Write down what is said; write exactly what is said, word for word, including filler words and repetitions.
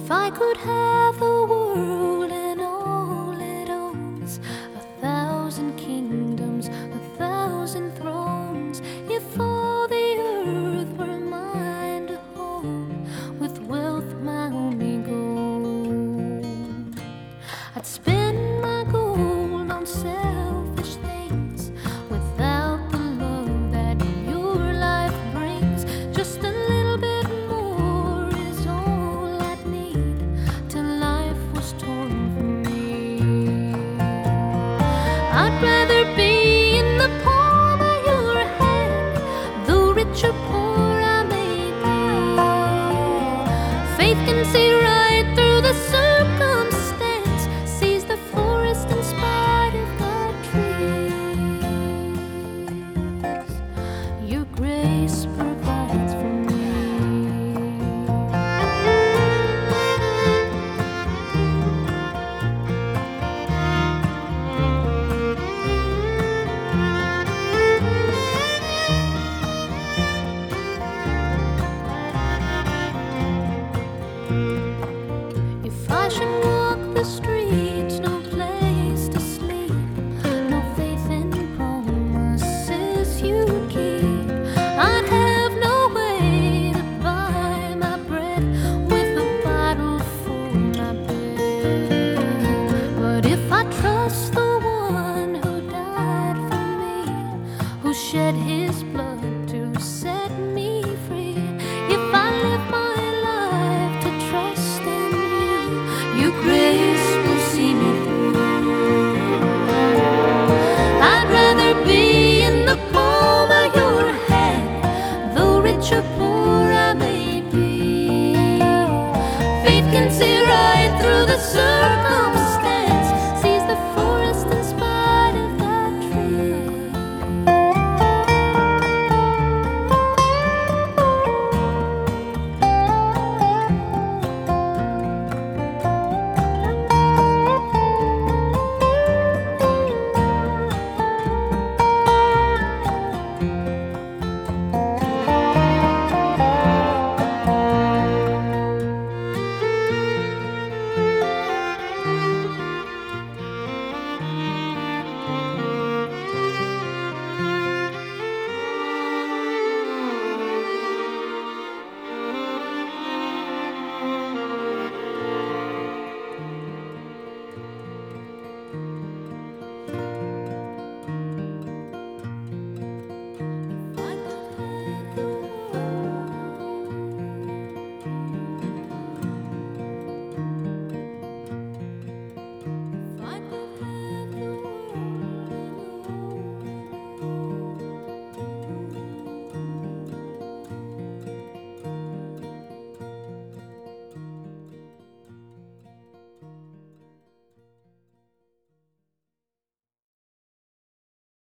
If I could have the world and all it owns, a thousand kingdoms, a thousand thrones, if all the earth were mine to hold, with wealth my only goal, I'd spend my gold on selfish things without the love that your life brings. Just a little bit more is all I'd need till life was torn from me. I'd rather be in the palm of your hand, though rich or poor I may be. Faith can see right through the circumstance, sees the forest in spite of the trees. Your grace provides for me. If I should walk the streets, no place to sleep, no faith in promises you keep, I'd have no way to buy my bread with a bottle for my bed. But if I trust the one who died for me, who shed his blood to set me free, if I live my life to trust in you, your grace will see me through. I'd rather be in the palm of your hand, though rich or poor I may be. Faith can see right through the circle